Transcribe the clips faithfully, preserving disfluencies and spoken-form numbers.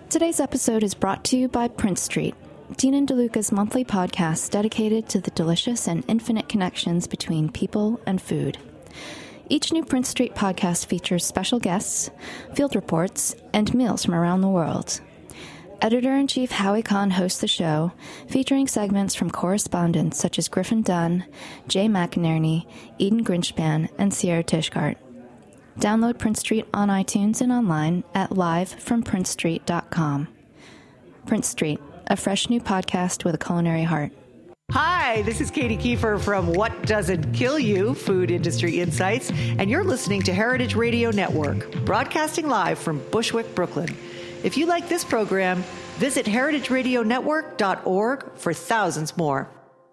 Today's episode is brought to you by Prince Street, Dean and DeLuca's monthly podcast dedicated to the delicious and infinite connections between people and food. Each new Prince Street podcast features special guests, field reports, and meals from around the world. Editor-in-Chief Howie Kahn hosts the show, featuring segments from correspondents such as Griffin Dunn, Jay McInerney, Eden Grinchpan, and Sierra Tishgart. Download Prince Street on iTunes and online at live from prince street dot com. Prince Street, a fresh new podcast with a culinary heart. Hi, this is Katie Kiefer from What Doesn't Kill You, Food Industry Insights, and you're listening to Heritage Radio Network, broadcasting live from Bushwick, Brooklyn. If you like this program, visit heritage radio network dot org for thousands more.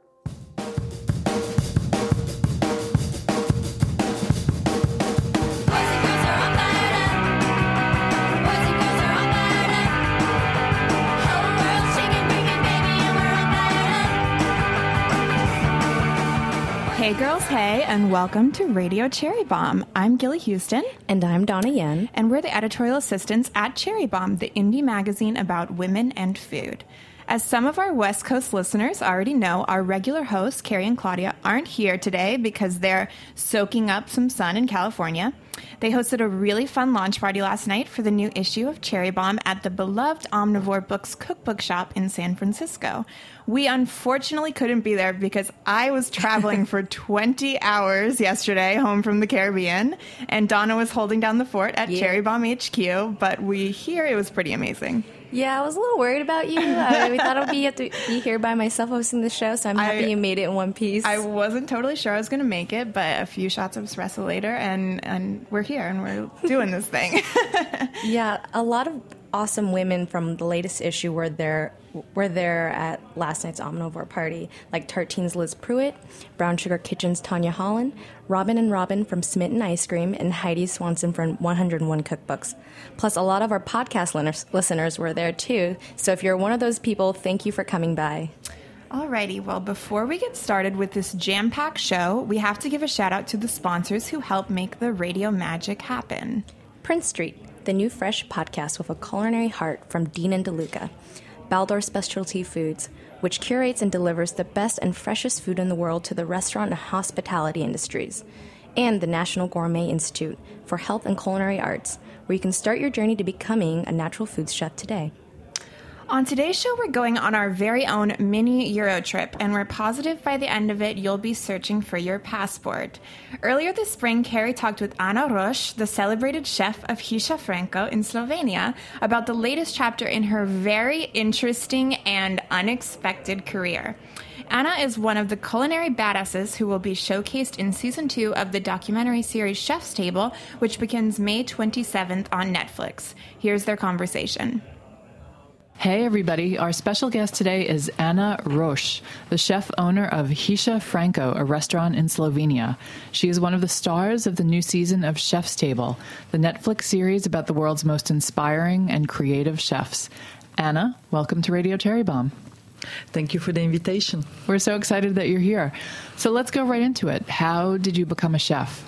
Hey girls, hey, and welcome to Radio Cherry Bomb. I'm Gilly Houston. And I'm Donna Yen. And we're the editorial assistants at Cherry Bomb, the indie magazine about women and food. As some of our West Coast listeners already know, our regular hosts, Carrie and Claudia, aren't here today because they're soaking up some sun in California. They hosted a really fun launch party last night for the new issue of Cherry Bomb at the beloved Omnivore Books cookbook shop in San Francisco. We unfortunately couldn't be there because I was traveling for twenty hours yesterday home from the Caribbean, and Donna was holding down the fort at yeah. Cherry Bomb H Q, but we hear it was pretty amazing. Yeah, I was a little worried about you. Uh, we thought I'd be, have to be here by myself hosting the show, so I'm happy I, you made it in one piece. I wasn't totally sure I was going to make it, but a few shots of espresso later, and, and we're here, and we're doing this thing. Yeah, a lot of awesome women from the latest issue were there were there at last night's Omnivore party, like Tartine's Liz Pruitt, Brown Sugar Kitchen's Tanya Holland, Robin and Robin from Smitten Ice Cream, and Heidi Swanson from one oh one Cookbooks. Plus, a lot of our podcast listeners were there, too. So if you're one of those people, thank you for coming by. Alrighty, well, before we get started with this jam-packed show, we have to give a shout-out to the sponsors who help make the radio magic happen. Prince Street, the new fresh podcast with a culinary heart from Dean and DeLuca. Baldor Specialty Foods, which curates and delivers the best and freshest food in the world to the restaurant and hospitality industries. And the National Gourmet Institute for Health and Culinary Arts, where you can start your journey to becoming a natural foods chef today. On today's show, we're going on our very own mini Euro trip, and we're positive by the end of it, you'll be searching for your passport. Earlier this spring, Carrie talked with Ana Roš, the celebrated chef of Hiša Franko in Slovenia, about the latest chapter in her very interesting and unexpected career. Anna is one of the culinary badasses who will be showcased in season two of the documentary series Chef's Table, which begins May twenty-seventh on Netflix. Here's their conversation. Hey everybody, our special guest today is Ana Roš, the chef owner of Hiša Franko, a restaurant in Slovenia. She is one of the stars of the new season of Chef's Table, the Netflix series about the world's most inspiring and creative chefs. Anna, welcome to Radio Cherry Bomb. Thank you for the invitation. We're so excited that you're here. So let's go right into it. How did you become a chef?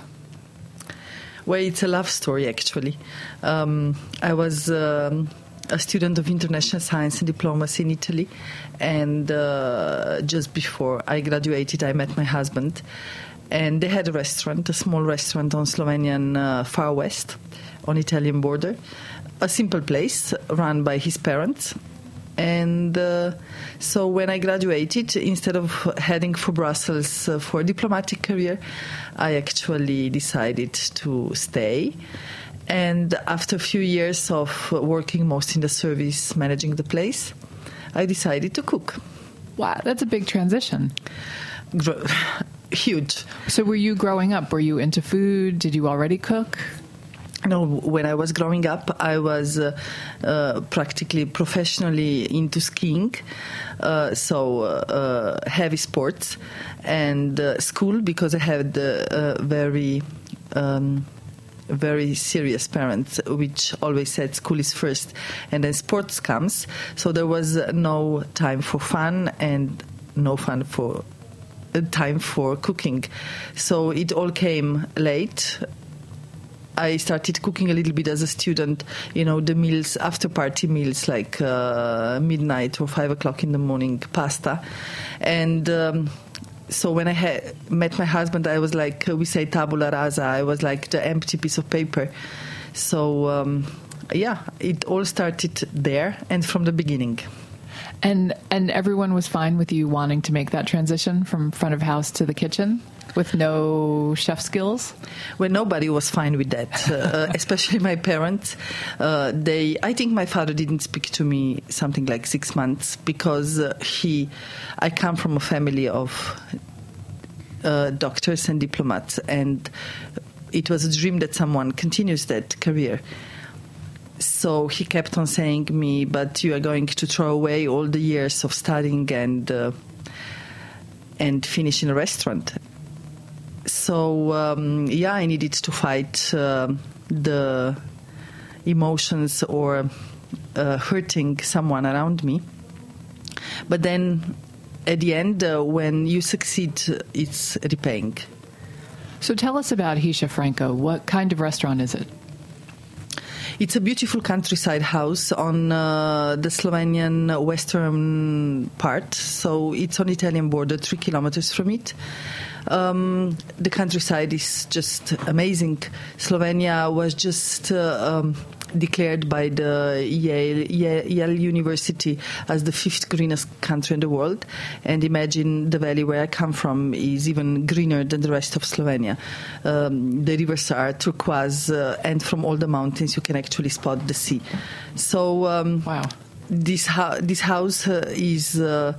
Well, it's a love story, actually. Um, I was... Um, a student of international science and diplomacy in Italy, and uh, just before I graduated, I met my husband, and they had a restaurant, a small restaurant on Slovenian uh, far west, on Italian border, a simple place run by his parents. And uh, so when I graduated, instead of heading for Brussels uh, for a diplomatic career, I actually decided to stay. And after a few years of working most in the service, managing the place, I decided to cook. Wow, that's a big transition. Gro- Huge. So were you growing up? Were you into food? Did you already cook? No, when I was growing up, I was uh, uh, practically professionally into skiing, uh, so uh, heavy sports, and uh, school, because I had uh, uh, very... Um, very serious parents, which always said school is first and then sports comes. So there was no time for fun and no fun for uh, time for cooking. So it all came late. I started cooking a little bit as a student, you know, the meals, after party meals, like uh, midnight or five o'clock in the morning, pasta. And um, so when I had met my husband, I was like, we say tabula rasa, I was like the empty piece of paper. So, um, yeah, it all started there and from the beginning. And and everyone was fine with you wanting to make that transition from front of house to the kitchen with no chef skills? Well, nobody was fine with that, uh, especially my parents. Uh, they, I think my father didn't speak to me something like six months because uh, he, I come from a family of uh, doctors and diplomats, and it was a dream that someone continues that career. So he kept on saying me, but you are going to throw away all the years of studying and uh, and finish in a restaurant. So, um, yeah, I needed to fight uh, the emotions or uh, hurting someone around me. But then at the end, uh, when you succeed, it's repaying. So tell us about Hisza Franco. What kind of restaurant is it? It's a beautiful countryside house on uh, the Slovenian western part. So it's on Italian border, three kilometers from it. Um, the countryside is just amazing. Slovenia was just uh, um, declared by the Yale, Yale, Yale University as the fifth greenest country in the world. And imagine the valley where I come from is even greener than the rest of Slovenia. Um, the rivers are turquoise, uh, and from all the mountains you can actually spot the sea. So um, wow, this, ho- this house uh, is Uh,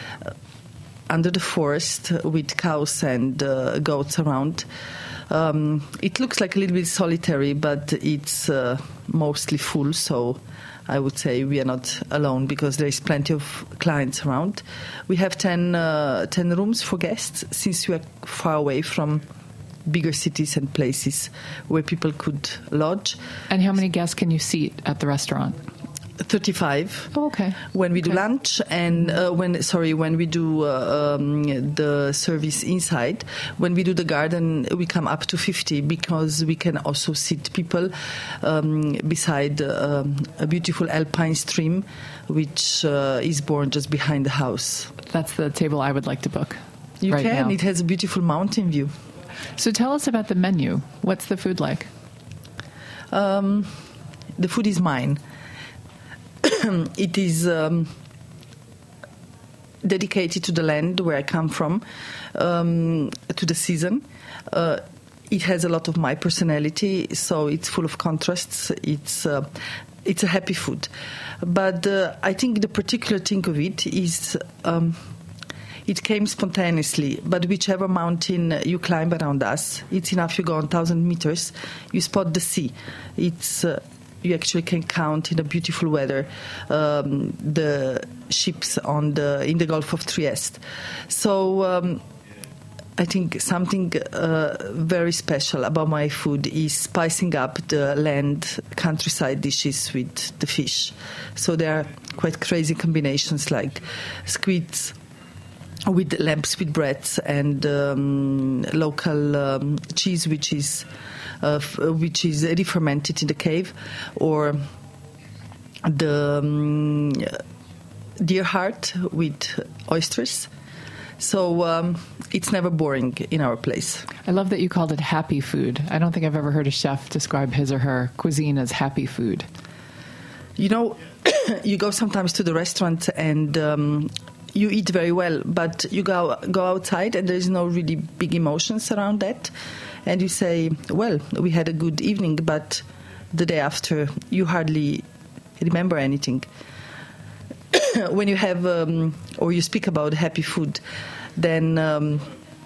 under the forest with cows and uh, goats around. Um, it looks like a little bit solitary, but it's uh, mostly full, so I would say we are not alone because there is plenty of clients around. We have ten, uh, ten rooms for guests, since we are far away from bigger cities and places where people could lodge. And how many guests can you seat at the restaurant? thirty-five. Oh, okay. When we do okay. lunch and uh, when sorry when we do uh, um, the service inside, when we do the garden, we come up to fifty because we can also sit people um, beside um, a beautiful alpine stream, which uh, is born just behind the house. That's the table I would like to book. You right can. Now. It has a beautiful mountain view. So tell us about the menu. What's the food like? Um, the food is mine. It is um, dedicated to the land where I come from, um, to the season. Uh, it has a lot of my personality, so it's full of contrasts. It's uh, it's a happy food. But uh, I think the particular thing of it is um, it came spontaneously. But whichever mountain you climb around us, it's enough you go on one thousand meters, you spot the sea. It's... Uh, You actually can count in a beautiful weather um, the ships on the in the Gulf of Trieste. So um, I think something uh, very special about my food is spicing up the land countryside dishes with the fish. So there are quite crazy combinations like squids with lamb sweetbreads and um, local um, cheese, which is uh, f- which is re-fermented in the cave, or the um, deer heart with oysters. So um, it's never boring in our place. I love that you called it happy food. I don't think I've ever heard a chef describe his or her cuisine as happy food. You know, you go sometimes to the restaurant and um, you eat very well, but you go go outside and there is no really big emotions around that. And you say, well, we had a good evening, but the day after you hardly remember anything. When you have, um, or you speak about happy food, then um,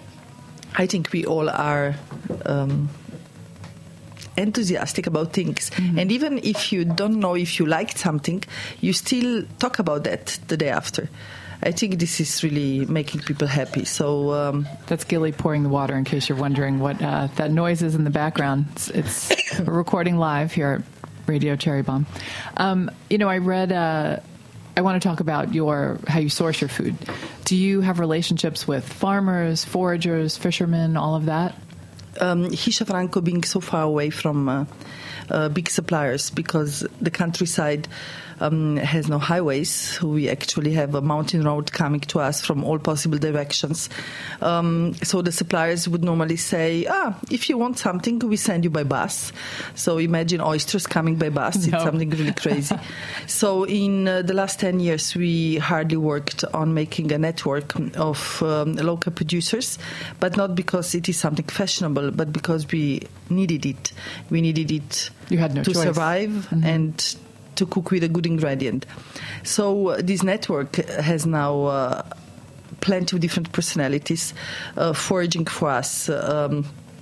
I think we all are um, enthusiastic about things. Mm-hmm. And even if you don't know if you liked something, you still talk about that the day after. I think this is really making people happy. So um, that's Gilly pouring the water, in case you're wondering what uh, that noise is in the background. It's, it's we're recording live here at Radio Cherry Bomb. Um, you know, I read... Uh, I want to talk about your how you source your food. Do you have relationships with farmers, foragers, fishermen, all of that? um, Hisza Franco being so far away from uh, uh, big suppliers, because the countryside um, has no highways. We actually have a mountain road coming to us from all possible directions. Um, so the suppliers would normally say, ah, if you want something, we send you by bus. So imagine oysters coming by bus. No. It's something really crazy. So in uh, the last ten years, we hardly worked on making a network of um, local producers, but not because it is something fashionable, but because we needed it. We needed it you had no to choice. survive mm-hmm. and to cook with a good ingredient. So uh, this network has now uh, plenty of different personalities uh, foraging for us, um,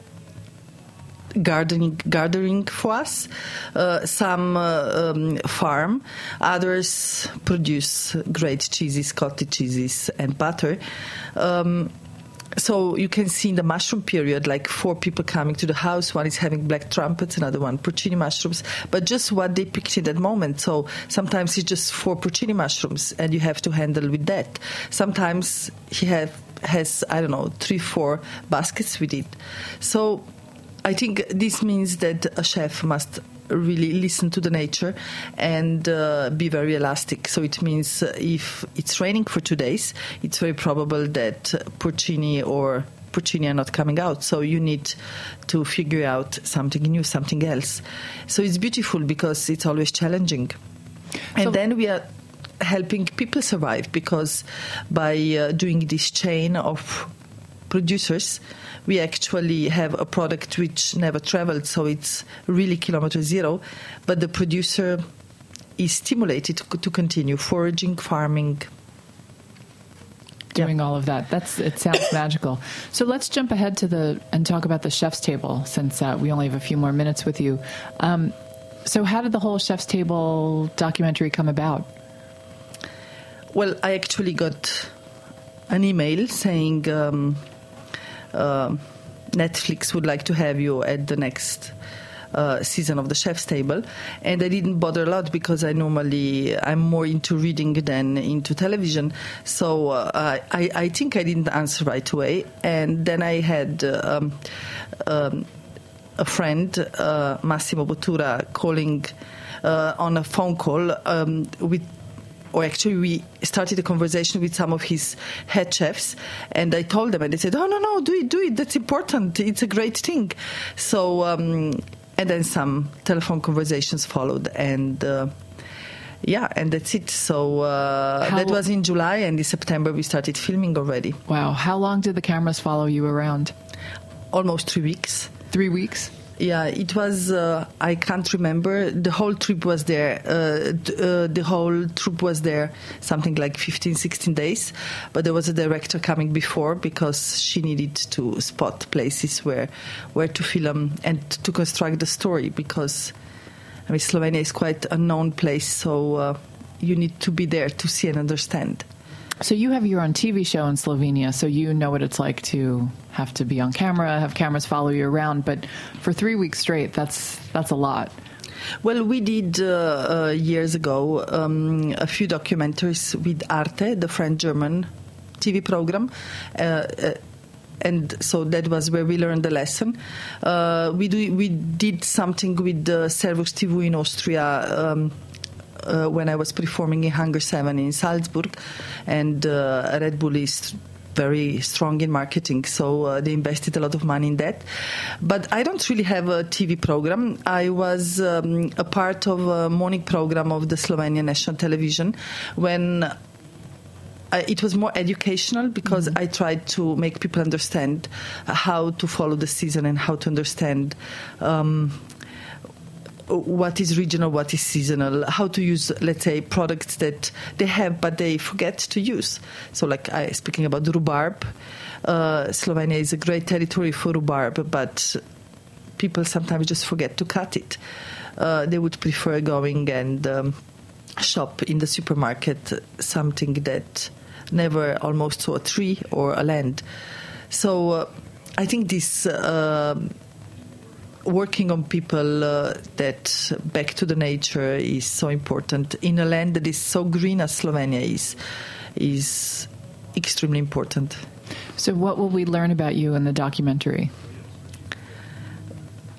gardening, gardening for us. Uh, some uh, um, farm, others produce great cheeses, cottage cheeses, and butter. Um, So you can see in the mushroom period, like four people coming to the house. One is having black trumpets, another one porcini mushrooms, but just what they picked in that moment. So sometimes it's just four porcini mushrooms, and you have to handle with that. Sometimes he have has I don't know three, four baskets with it. So I think this means that a chef must really listen to the nature and uh, be very elastic. So it means uh, if it's raining for two days, it's very probable that porcini or porcini are not coming out. So you need to figure out something new, something else. So it's beautiful because it's always challenging. And so then we are helping people survive, because by uh, doing this chain of producers, we actually have a product which never traveled, so it's really kilometer zero, but the producer is stimulated to, to continue foraging, farming. Doing all of that. That's it sounds magical. So let's jump ahead to the and talk about the Chef's Table, since uh, we only have a few more minutes with you. Um, so how did the whole Chef's Table documentary come about? Well, I actually got an email saying um, Uh, Netflix would like to have you at the next uh, season of the Chef's Table, and I didn't bother a lot because I normally I'm more into reading than into television. So uh, I, I think I didn't answer right away, and then I had uh, um, um, a friend, uh, Massimo Bottura, calling uh, on a phone call um, with. Or actually, we started a conversation with some of his head chefs, and I told them, and they said, "Oh no, no, do it, do it. That's important. It's a great thing." So, um, and then some telephone conversations followed, and uh, yeah, and that's it. So uh, that was in July, and in September we started filming already. Wow! How long did the cameras follow you around? Almost three weeks. Three weeks. Yeah, it was, uh, I can't remember. The whole trip was there. Uh, uh, the whole troop was there, something like fifteen, sixteen days. But there was a director coming before because she needed to spot places where, where to film and to construct the story, because I mean, Slovenia is quite a known place, so uh, you need to be there to see and understand. So you have your own T V show in Slovenia, so you know what it's like to have to be on camera, have cameras follow you around. But for three weeks straight, that's that's a lot. Well, we did uh, uh, years ago um, a few documentaries with Arte, the French-German T V program. Uh, uh, And so that was where we learned the lesson. Uh, we do, we did something with the Servus T V in Austria um, uh, when I was performing in Hangar seven in Salzburg, and uh, Red Bull is very strong in marketing, so uh, they invested a lot of money in that. But I don't really have a T V program. I was um, a part of a morning program of the Slovenian National Television when Uh, it was more educational, because mm-hmm. I tried to make people understand how to follow the season and how to understand um, what is regional, what is seasonal, how to use, let's say, products that they have but they forget to use. So like I speaking about rhubarb, uh, Slovenia is a great territory for rhubarb, but people sometimes just forget to cut it. Uh, they would prefer going and um, shop in the supermarket something that never almost saw a tree or a land. So uh, I think this uh, working on people uh, that back to the nature is so important in a land that is so green as Slovenia is, is extremely important. So what will we learn about you in the documentary?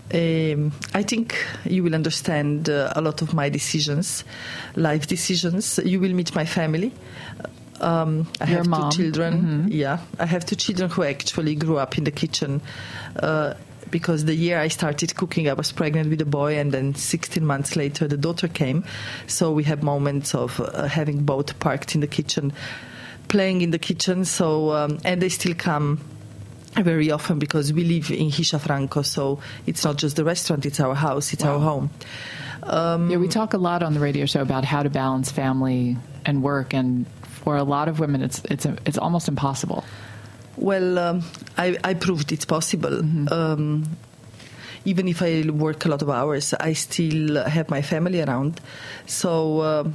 Um, I think you will understand uh, a lot of my decisions, life decisions. You will meet my family. Um, I Your have mom. two children. Mm-hmm. Yeah, I have two children who actually grew up in the kitchen. Uh, because the year I started cooking, I was pregnant with a boy, and then sixteen months later, the daughter came. So we have moments of uh, having both parked in the kitchen, playing in the kitchen. So um, and they still come very often because we live in Hiscia Franco, so it's not just the restaurant, it's our house, it's Wow. our home. Um, Yeah, we talk a lot on the radio show about how to balance family and work, and for a lot of women, it's it's a, it's almost impossible. well, um, I, I proved it's possible. Mm-hmm. Um, even if I work a lot of hours, I still have my family around. So uh,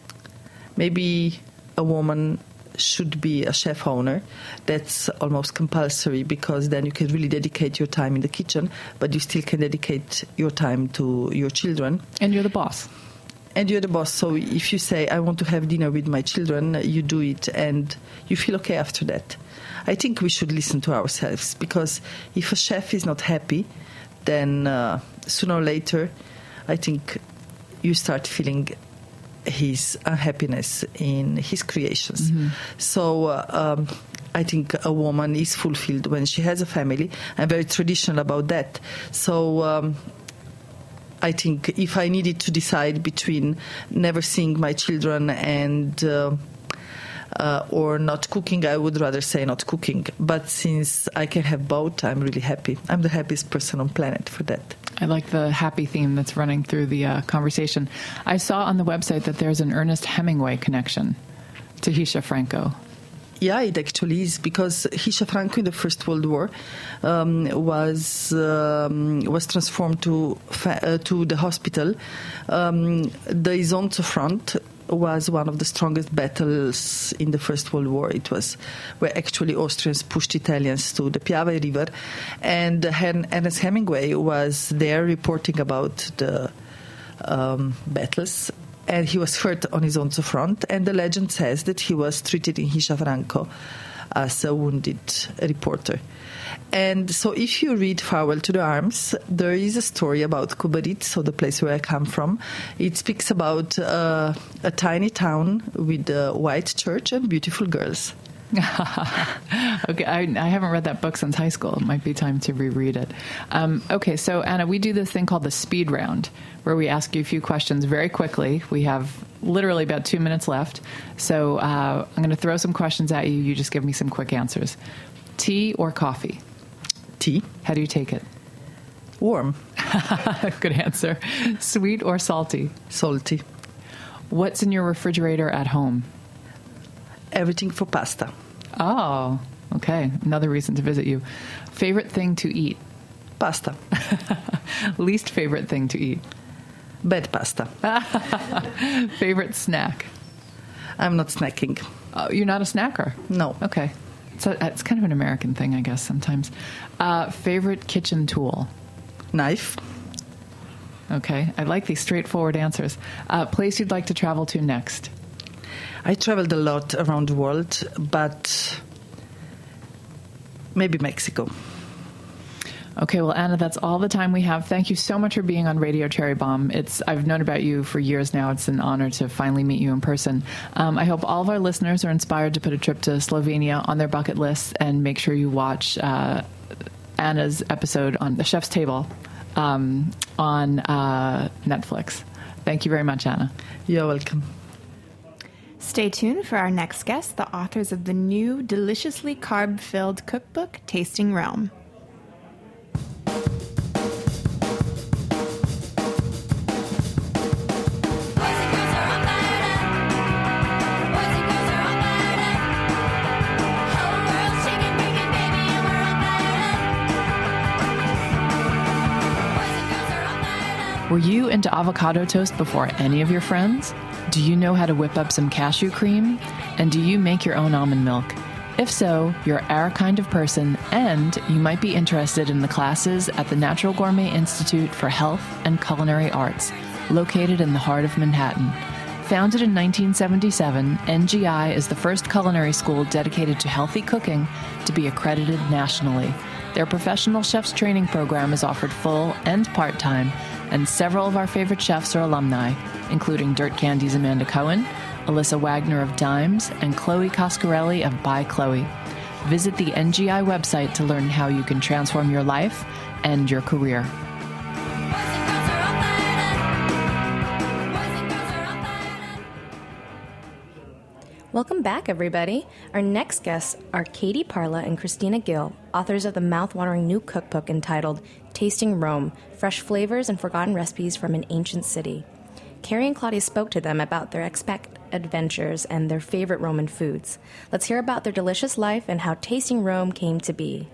maybe a woman should be a chef owner. That's almost compulsory, because then you can really dedicate your time in the kitchen, but you still can dedicate your time to your children. And you're the boss. And you're the boss, so if you say, I want to have dinner with my children, you do it, and you feel okay after that. I think we should listen to ourselves, because if a chef is not happy, then uh, sooner or later, I think you start feeling his unhappiness in his creations. Mm-hmm. So uh, um, I think a woman is fulfilled when she has a family. I'm very traditional about that. So um, I think if I needed to decide between never seeing my children and uh, uh, or not cooking, I would rather say not cooking. But since I can have both, I'm really happy. I'm the happiest person on planet for that. I like the happy theme that's running through the uh, conversation. I saw on the website that there's an Ernest Hemingway connection to Hiscia Franco. Yeah, it actually is, because Hiscia Franco in the First World War um, was um, was transformed to fa- uh, to the hospital. Um, the Isonzo front was one of the strongest battles in the First World War. It was where actually Austrians pushed Italians to the Piave River, and Ernest Hemingway was there reporting about the um, battles. And he was hurt on his own front, and the legend says that he was treated in Hiscia Franco as a wounded reporter. And so if you read Farewell to the Arms, there is a story about Kubarit, so the place where I come from. It speaks about uh, a tiny town with a white church and beautiful girls. Okay, I, I haven't read that book since high school. It might be time to reread it. Um, okay, so Anna, we do this thing called the speed round, where we ask you a few questions very quickly. We have literally about two minutes left. So uh, I'm going to throw some questions at you. You just give me some quick answers. Tea or coffee? Tea. How do you take it? Warm. Good answer. Sweet or salty? Salty. What's in your refrigerator at home? Everything for pasta. Oh, okay. Another reason to visit you. Favorite thing to eat? Pasta. Least favorite thing to eat? Bad pasta. Favorite snack? I'm not snacking. Oh, you're not a snacker? No. Okay. So it's kind of an American thing, I guess, sometimes. Uh, favorite kitchen tool? Knife. Okay. I like these straightforward answers. Uh, place you'd like to travel to next? I traveled a lot around the world, but maybe Mexico. Okay, well, Anna, that's all the time we have. Thank you so much for being on Radio Cherry Bomb. It's I've known about you for years now. It's an honor to finally meet you in person. Um, I hope all of our listeners are inspired to put a trip to Slovenia on their bucket list, and make sure you watch uh, Anna's episode on The Chef's Table um, on uh, Netflix. Thank you very much, Anna. You're welcome. Stay tuned for our next guest, the authors of the new deliciously carb-filled cookbook, Tasting Rome. Were you into avocado toast before any of your friends? Do you know how to whip up some cashew cream? And do you make your own almond milk? If so, you're our kind of person, and you might be interested in the classes at the Natural Gourmet Institute for Health and Culinary Arts, located in the heart of Manhattan. Founded in nineteen seventy-seven, N G I is the first culinary school dedicated to healthy cooking to be accredited nationally. Their professional chef's training program is offered full and part-time, and several of our favorite chefs are alumni, including Dirt Candy's Amanda Cohen, Alyssa Wagner of Dimes, and Chloe Coscarelli of By Chloe. Visit the N G I website to learn how you can transform your life and your career. Welcome back, everybody. Our next guests are Katie Parla and Christina Gill, authors of the mouth-watering new cookbook entitled Tasting Rome, Fresh Flavors and Forgotten Recipes from an Ancient City. Carrie and Claudia spoke to them about their expat adventures and their favorite Roman foods. Let's hear about their delicious life and how Tasting Rome came to be.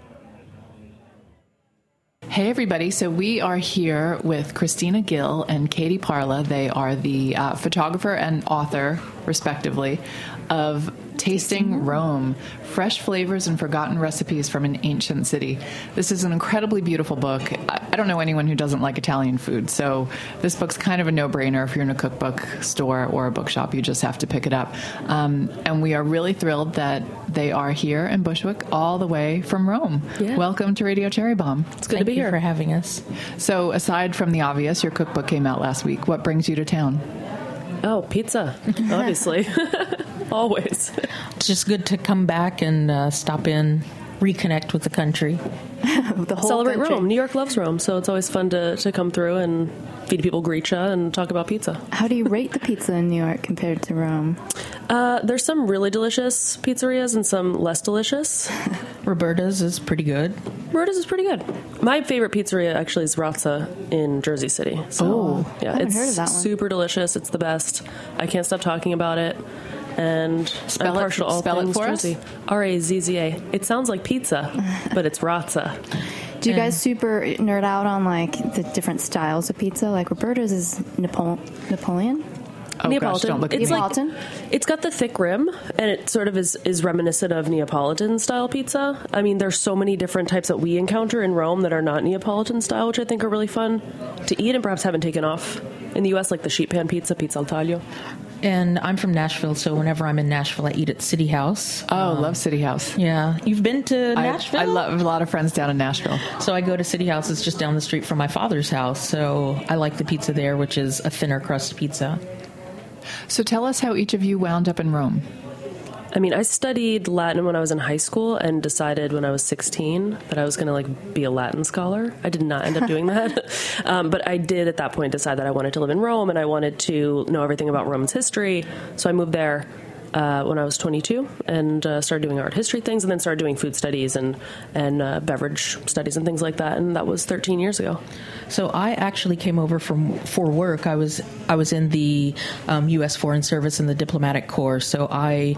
Hey, everybody. So we are here with Christina Gill and Katie Parla. They are the uh, photographer and author, respectively, of Tasting Rome, Fresh Flavors and Forgotten Recipes from an Ancient City. This is an incredibly beautiful book. I don't know anyone who doesn't like Italian food, so this book's kind of a no-brainer. If you're in a cookbook store or a bookshop, you just have to pick it up. Um, and we are really thrilled that they are here in Bushwick all the way from Rome. Yeah. Welcome to Radio Cherry Bomb. It's good Thank to be you here. for having us. So aside from the obvious, your cookbook came out last week. What brings you to town? Oh, pizza, obviously. Always. It's just good to come back and uh, stop in, reconnect with the country. The whole Celebrate country. Rome. New York loves Rome, so it's always fun to, to come through and feed people gricia and talk about pizza. How do you rate the pizza in New York compared to Rome? Uh, there's some really delicious pizzerias and some less delicious. Roberta's is pretty good. Roberta's is pretty good. My favorite pizzeria actually is Razza in Jersey City. So, Oh, yeah, I haven't it's heard of that one. super delicious. It's the best. I can't stop talking about it. And Spell I'm it- partial to all spell it things for us? Jersey. R A Z Z A. It sounds like pizza, but it's Razza. Do you guys super nerd out on like the different styles of pizza? Like Roberta's is Napo- Napoleon. Oh, gosh, Neapolitan. don't look at it's me. like Neapolitan? it's got the thick rim, and it sort of is, is reminiscent of Neapolitan style pizza. I mean, there's so many different types that we encounter in Rome that are not Neapolitan style, which I think are really fun to eat and perhaps haven't taken off in the U S, like the sheet pan pizza, pizza al taglio. And I'm from Nashville, so whenever I'm in Nashville, I eat at City House. Oh, love City House. Yeah. You've been to I, Nashville? I love a lot of friends down in Nashville. So I go to City House. It's just down the street from my father's house. So I like the pizza there, which is a thinner crust pizza. So tell us how each of you wound up in Rome. I mean, I studied Latin when I was in high school and decided when I was sixteen that I was going to like be a Latin scholar. I did not end up doing that. um, but I did at that point decide that I wanted to live in Rome and I wanted to know everything about Rome's history. So I moved there uh, when I was twenty-two and uh, started doing art history things and then started doing food studies and, and uh, beverage studies and things like that. And that was thirteen years ago. So I actually came over from for work. I was I was in the um, U S Foreign Service in the Diplomatic Corps. So I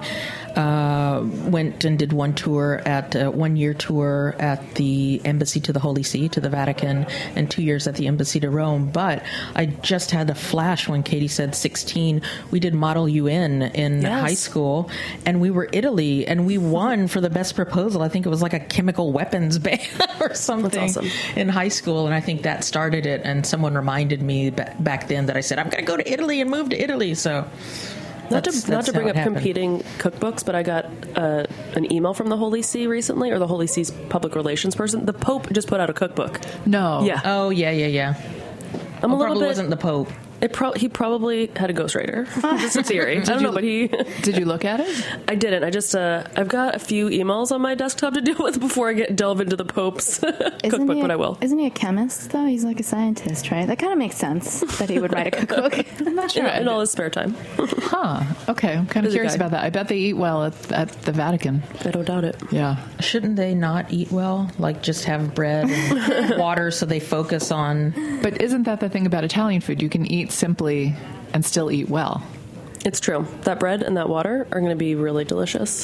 uh, went and did one tour at uh, one year tour at the Embassy to the Holy See, to the Vatican, and two years at the Embassy to Rome. But I just had a flash when Katie said sixteen. We did Model U N in Yes. high school, and we were Italy, and we won for the best proposal. I think it was like a chemical weapons ban or something awesome. in high school, and I think that started it. And someone reminded me ba- back then that I said I'm going to go to Italy and move to Italy. So Not that's- to, not that's to bring how up it happened. competing cookbooks, but I got uh, an email from the Holy See recently, or the Holy See's public relations person. The Pope just put out a cookbook. No. Yeah. Oh yeah, yeah, yeah. I'm a Well, little probably bit. wasn't the Pope. It pro- he probably had a ghostwriter. Just a theory. I don't know, but he. Did you look at it? I didn't. I just. Uh, I've got a few emails on my desktop to deal with before I get delve into the Pope's cookbook, he a, but I will. Isn't he a chemist, though? He's like a scientist, right? That kind of makes sense that he would write a cookbook. I'm not sure. Yeah, in all his spare time. Huh. Okay. I'm kind of Busy curious guy. about that. I bet they eat well at, at the Vatican. I don't doubt it. Yeah. Shouldn't they not eat well? Like just have bread and water so they focus on. But isn't that the thing about Italian food? You can eat simply and still eat well. It's true. That bread and that water are going to be really delicious.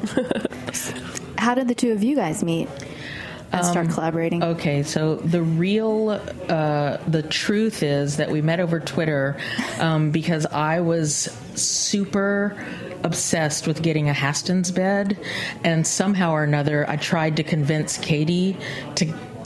How did the two of you guys meet and start collaborating? Okay, so the real, uh, the truth is that we met over Twitter um, because I was super obsessed with getting a Haston's bed, and somehow or another I tried to convince Katie to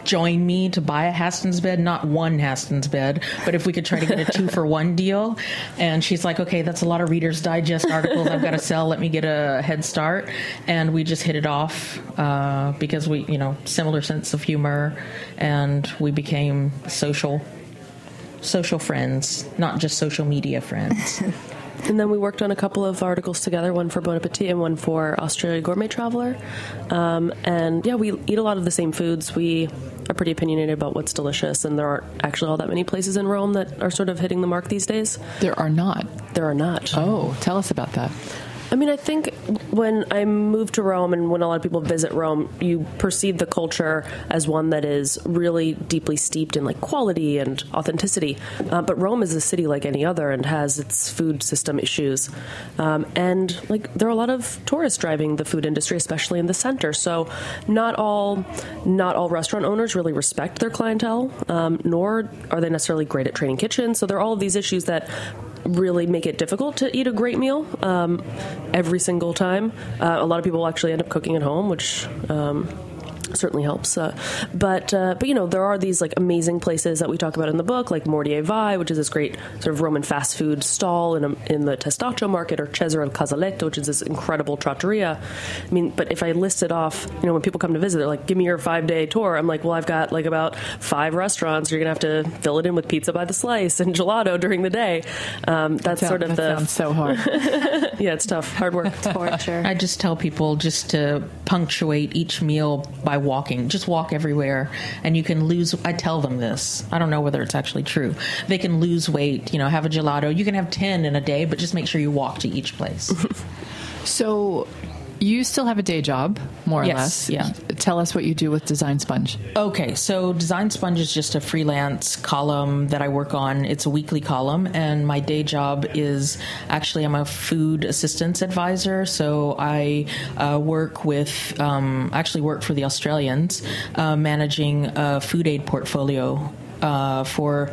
join me to buy a Haston's bed, not one Haston's bed, but if we could try to get a two for one deal. And she's like, okay, that's a lot of Reader's Digest articles I've got to sell. Let me get a head start. And we just hit it off uh, because we, you know, similar sense of humor, and we became social, social friends, not just social media friends. And then we worked on a couple of articles together, one for Bon Appetit and one for Australia Gourmet Traveler. Um, and yeah, we eat a lot of the same foods. We are pretty opinionated about what's delicious, and there aren't actually all that many places in Rome that are sort of hitting the mark these days. There are not. There are not. Oh, tell us about that. I mean, I think when I moved to Rome and when a lot of people visit Rome, you perceive the culture as one that is really deeply steeped in like quality and authenticity. Uh, but Rome is a city like any other and has its food system issues. Um, and like there are a lot of tourists driving the food industry, especially in the center. So not all not all restaurant owners really respect their clientele, um, nor are they necessarily great at training kitchens. So there are all of these issues that really make it difficult to eat a great meal um, every single time. Uh, a lot of people actually end up cooking at home, which um, certainly helps. Uh, but, uh, but you know, there are these like amazing places that we talk about in the book, like Mordia Vai, which is this great sort of Roman fast food stall in, a, in the Testaccio market, or Cesare il Casaletto, which is this incredible trattoria. I mean, but if I list it off, you know, when people come to visit, they're like, give me your five-day tour. I'm like, well, I've got like about five restaurants. You're going to have to fill it in with pizza by the slice and gelato during the day. Um, that's that sort of that the... sounds so hard. Yeah, it's tough. Hard work. Torture. I just tell people just to punctuate each meal by walking. Just walk everywhere, and you can lose. I tell them this. I don't know whether it's actually true. They can lose weight. You know, have a gelato. You can have ten in a day, but just make sure you walk to each place. So you still have a day job, more or Yes, less. yeah. Tell us what you do with Design Sponge. Okay, so Design Sponge is just a freelance column that I work on. It's a weekly column, and my day job is actually I'm a food assistance advisor. So I uh, work with, um, actually work for the Australians, uh, managing a food aid portfolio uh, for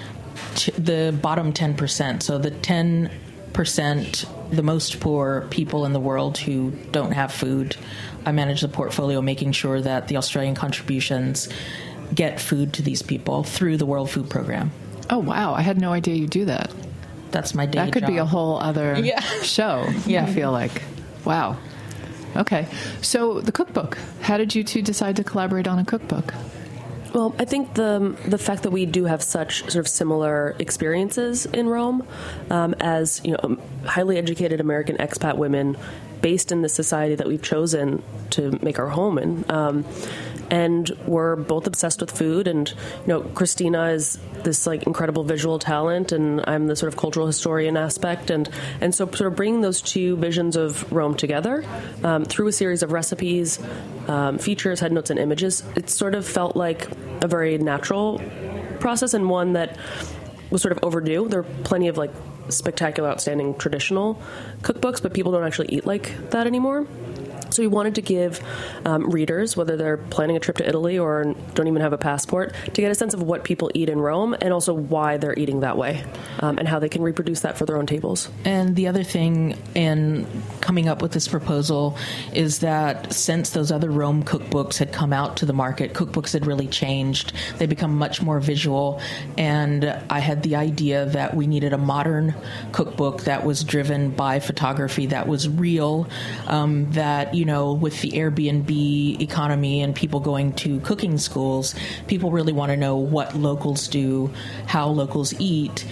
t- the bottom ten percent. So the ten percent, the most poor people in the world who don't have food. I manage the portfolio, making sure that the Australian contributions get food to these people through the World Food Program. Oh, wow. I had no idea you do that. That's my day That could job. be a whole other Yeah. show, Yeah. I feel like. Wow. Okay. So the cookbook. How did you two decide to collaborate on a cookbook? Well, I think the the fact that we do have such sort of similar experiences in Rome, um, as you know, highly educated American expat women based in the society that we've chosen to make our home in. Um, and we're both obsessed with food, and you know, Christina is this like incredible visual talent, and I'm the sort of cultural historian aspect, and and so sort of bringing those two visions of Rome together um, through a series of recipes, um, features, head notes, and images, it sort of felt like a very natural process, and one that was sort of overdue. There are plenty of like spectacular, outstanding traditional cookbooks, but people don't actually eat like that anymore. So we wanted to give um, readers, whether they're planning a trip to Italy or don't even have a passport, to get a sense of what people eat in Rome and also why they're eating that way, um, and how they can reproduce that for their own tables. And the other thing in coming up with this proposal is that since those other Rome cookbooks had come out to the market, cookbooks had really changed. They become much more visual, and I had the idea that we needed a modern cookbook that was driven by photography, that was real, um, that, you know, with the Airbnb economy and people going to cooking schools, people really want to know what locals do, how locals eat,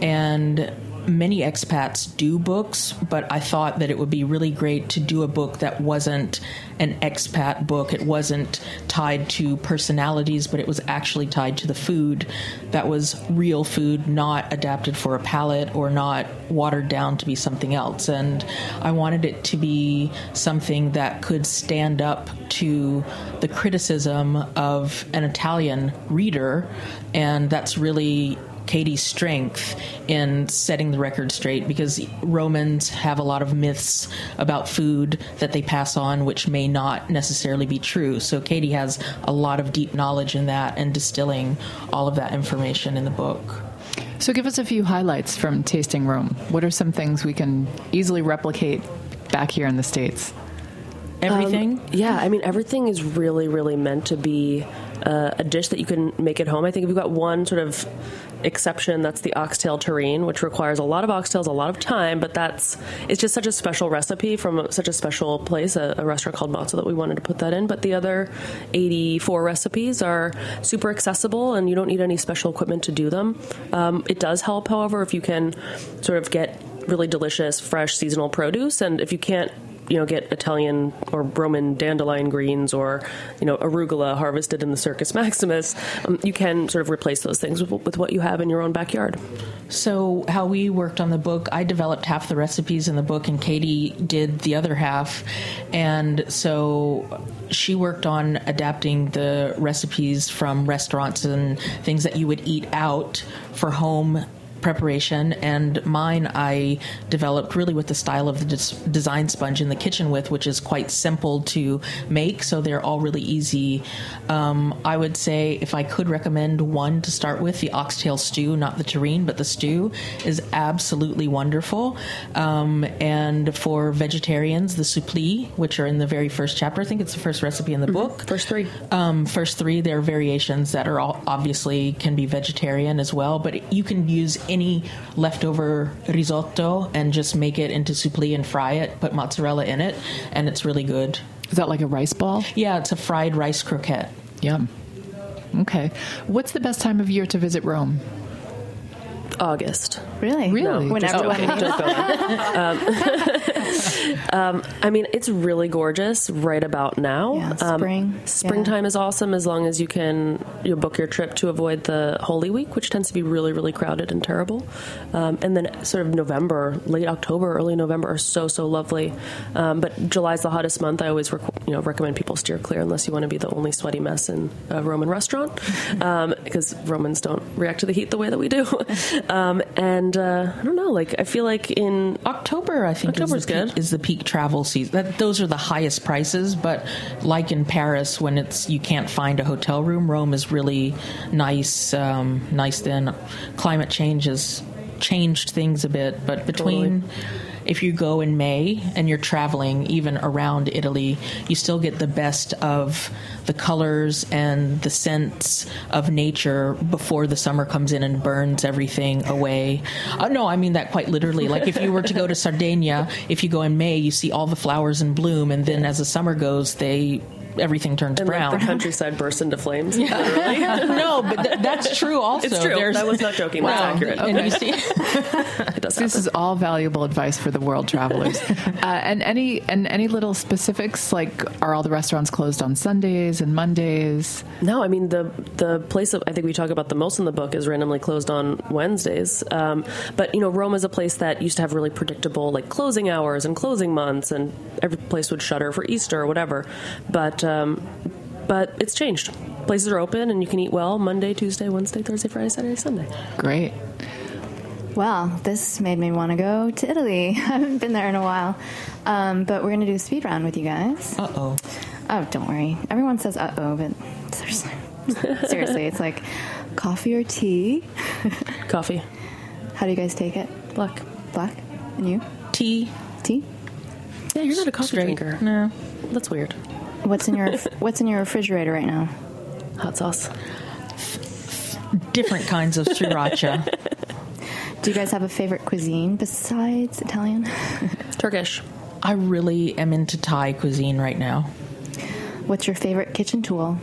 and many expats do books, but I thought that it would be really great to do a book that wasn't an expat book. It wasn't tied to personalities, but it was actually tied to the food. That was real food, not adapted for a palate or not watered down to be something else. And I wanted it to be something that could stand up to the criticism of an Italian reader, and that's really Katie's strength in setting the record straight, because Romans have a lot of myths about food that they pass on, which may not necessarily be true. So Katie has a lot of deep knowledge in that and distilling all of that information in the book. So give us a few highlights from Tasting Rome. What are some things we can easily replicate back here in the States? Everything? Um, yeah, I mean, everything is really, really meant to be uh, a dish that you can make at home. I think we've got one sort of exception, that's the oxtail terrine, which requires a lot of oxtails, a lot of time, but that's it's just such a special recipe from a, such a special place, a, a restaurant called Matzo, that we wanted to put that in. But the other eighty-four recipes are super accessible, and you don't need any special equipment to do them. Um, it does help, however, if you can sort of get really delicious, fresh, seasonal produce, and if you can't you know, get Italian or Roman dandelion greens or, you know, arugula harvested in the Circus Maximus, um, you can sort of replace those things with, with what you have in your own backyard. So how we worked on the book, I developed half the recipes in the book and Katie did the other half. And so she worked on adapting the recipes from restaurants and things that you would eat out for home preparation, and mine I developed really with the style of the des- design sponge in the kitchen with, which is quite simple to make, so they're all really easy. Um, I would say if I could recommend one to start with, the oxtail stew, not the terrine, but the stew is absolutely wonderful. Um, and for vegetarians, the soupli, which are in the very first chapter, I think it's the first recipe in the mm-hmm. book. First three. Um, first three, there are variations that are all obviously can be vegetarian as well, but you can use any leftover risotto and just make it into soupli and fry it, put mozzarella in it, and it's really good. Is that like a rice ball? Yeah, it's a fried rice croquette. Yum. Okay. What's the best time of year to visit Rome? August. Really? Really? No, When just, everyone okay, just go on. um, um, I mean, it's really gorgeous right about now. Yeah, um, spring. Springtime Yeah. is awesome as long as you can you know, book your trip to avoid the Holy Week, which tends to be really, really crowded and terrible. Um, and then sort of November, late October, early November are so, so lovely. Um, but July's the hottest month. I always rec- you know recommend people steer clear unless you want to be the only sweaty mess in a Roman restaurant, um, because Romans don't react to the heat the way that we do. Um, and uh, I don't know, like I feel like in October, I think October's is the peak, good. is the peak travel season. That, those are the highest prices, but like in Paris, when it's you can't find a hotel room, Rome is really nice. Um, nice then. Climate change has changed things a bit, but between. Totally. If you go in May and you're traveling even around Italy, you still get the best of the colors and the scents of nature before the summer comes in and burns everything away. Uh, no, I mean that quite literally. Like if you were to go to Sardinia, if you go in May, you see all the flowers in bloom, and then as the summer goes, they everything turns and brown. Like the countryside bursts into flames. Yeah. No, but th- that's true also. It's true. There's, I was not joking. Well, That's accurate. And Okay. you see, It does This happen. is all valuable advice for the world travelers. uh, and any and any little specifics, like are all the restaurants closed on Sundays and Mondays? No, I mean, the the place that I think we talk about the most in the book is randomly closed on Wednesdays. Um, but, you know, Rome is a place that used to have really predictable, like, closing hours and closing months, and every place would shutter for Easter or whatever. But, um, but it's changed. Places are open, and you can eat well Monday, Tuesday, Wednesday, Thursday, Friday, Saturday, Sunday. Great. Well, this made me want to go to Italy. I haven't been there in a while. Um, but we're going to do a speed round with you guys. uh-oh. Oh, don't worry. Everyone says uh-oh, but seriously, seriously, it's like coffee or tea. Coffee. How do you guys take it? Black. Black? And you? Tea. Tea? Yeah, you're not a coffee Straight. drinker. No. That's weird. What's in your What's in your refrigerator right now? Hot sauce. Different kinds of sriracha. Do you guys have a favorite cuisine besides Italian? Turkish. I really am into Thai cuisine right now. What's your favorite kitchen tool?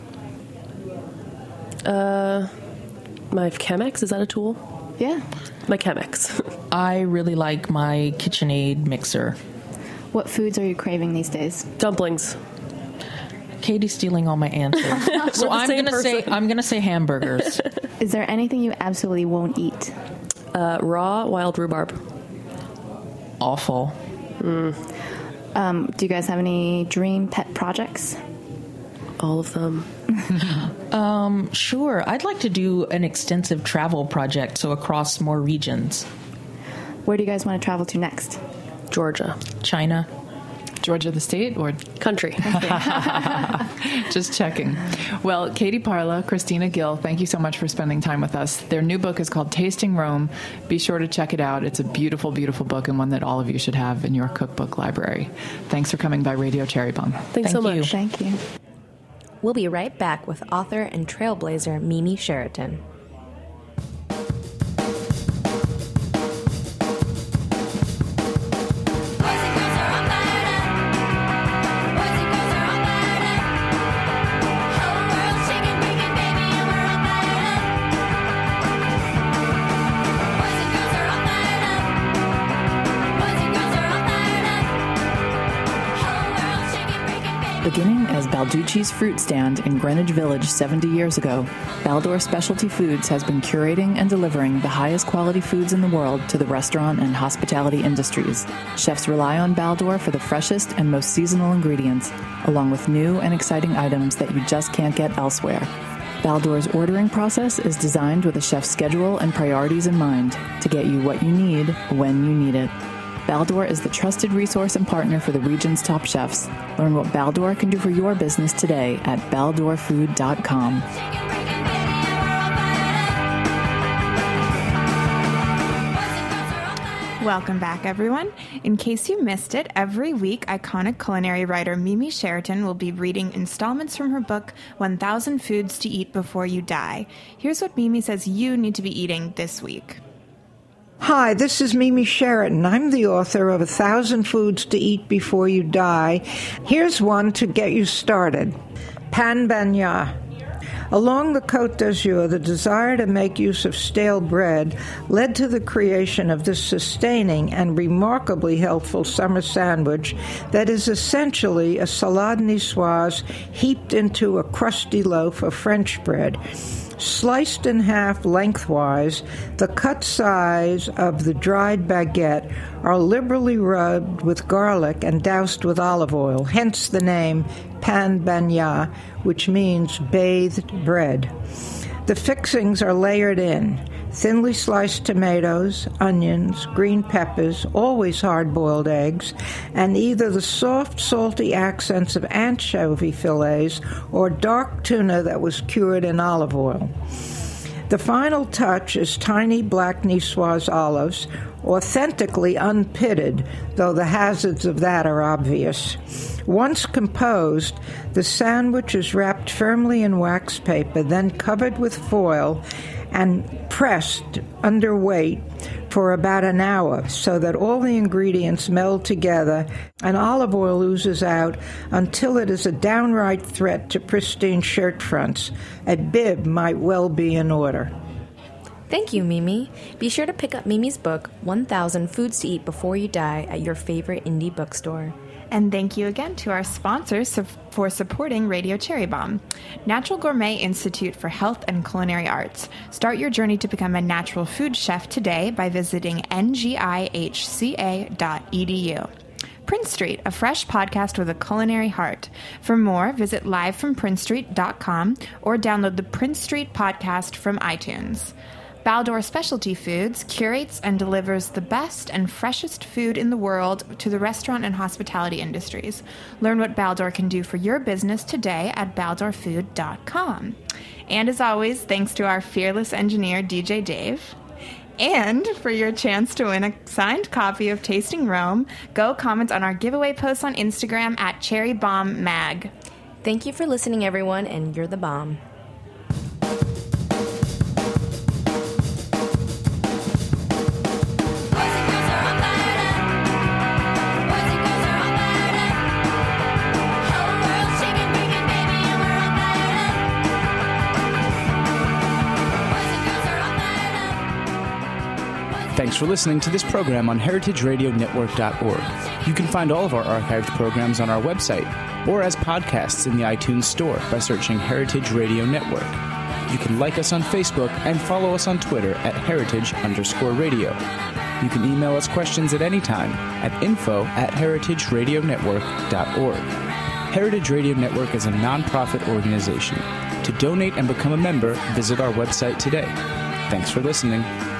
Uh, my Chemex, is that a tool? Yeah. My Chemex. I really like my KitchenAid mixer. What foods are you craving these days? Dumplings. Katie's stealing all my answers. so the I'm same gonna say person. I'm gonna say hamburgers. Is there anything you absolutely won't eat? Uh, raw wild rhubarb. Awful. Mm. Um, do you guys have any dream pet projects? All of them. Um, sure. I'd like to do an extensive travel project, so across more regions. Where do you guys want to travel to next? Georgia. China. Georgia the state or Country. just checking. Well, Katie Parla, Christina Gill, thank you so much for spending time with us. Their new book is called Tasting Rome. Be sure to check it out. It's a beautiful, beautiful book and one that all of you should have in your cookbook library. Thanks for coming by Radio Cherry Bomb. Thanks Thank so you. much. Thank you. We'll be right back with author and trailblazer Mimi Sheraton. Beginning as Balducci's fruit stand in Greenwich Village seventy years ago, Baldor Specialty Foods has been curating and delivering the highest quality foods in the world to the restaurant and hospitality industries. Chefs rely on Baldor for the freshest and most seasonal ingredients, along with new and exciting items that you just can't get elsewhere. Baldor's ordering process is designed with a chef's schedule and priorities in mind to get you what you need when you need it. Baldor is the trusted resource and partner for the region's top chefs. Learn what Baldor can do for your business today at baldor food dot com. Welcome back, everyone. In case you missed it, every week, iconic culinary writer Mimi Sheraton will be reading installments from her book, one thousand Foods to Eat Before You Die. Here's what Mimi says you need to be eating this week. Hi, this is Mimi Sheraton. I'm the author of A Thousand Foods to Eat Before You Die. Here's one to get you started. Pain Baignat. Along the Côte d'Azur, the desire to make use of stale bread led to the creation of this sustaining and remarkably healthful summer sandwich that is essentially a salade niçoise heaped into a crusty loaf of French bread. Sliced in half lengthwise, the cut sides of the dried baguette are liberally rubbed with garlic and doused with olive oil, hence the name Pain Baignat, which means bathed bread. The fixings are layered in: thinly sliced tomatoes, onions, green peppers, always hard-boiled eggs, and either the soft, salty accents of anchovy fillets or dark tuna that was cured in olive oil. The final touch is tiny black niçoise olives, authentically unpitted, though the hazards of that are obvious. Once composed, the sandwich is wrapped firmly in wax paper, then covered with foil and pressed under weight for about an hour so that all the ingredients meld together and olive oil oozes out until it is a downright threat to pristine shirt fronts. A bib might well be in order. Thank you, Mimi. Be sure to pick up Mimi's book, one thousand Foods to Eat Before You Die, at your favorite indie bookstore. And thank you again to our sponsors for supporting Radio Cherry Bomb. Natural Gourmet Institute for Health and Culinary Arts. Start your journey to become a natural food chef today by visiting N G I H C A dot E D U. Prince Street, a fresh podcast with a culinary heart. For more, visit live from prince street dot com or download the Prince Street podcast from iTunes. Baldor Specialty Foods curates and delivers the best and freshest food in the world to the restaurant and hospitality industries. Learn what Baldor can do for your business today at baldor food dot com. And as always, thanks to our fearless engineer, D J Dave. And for your chance to win a signed copy of Tasting Rome, go comment on our giveaway post on Instagram at Cherry Bomb Mag. Thank you for listening, everyone, and you're the bomb. Thanks for listening to this program on heritage radio network dot org. You can find all of our archived programs on our website or as podcasts in the iTunes Store by searching Heritage Radio Network. You can like us on Facebook and follow us on Twitter at heritage underscore radio. You can email us questions at any time at info at heritage radio network dot org. Heritage Radio Network is a nonprofit organization. To donate and become a member, visit our website today. Thanks for listening.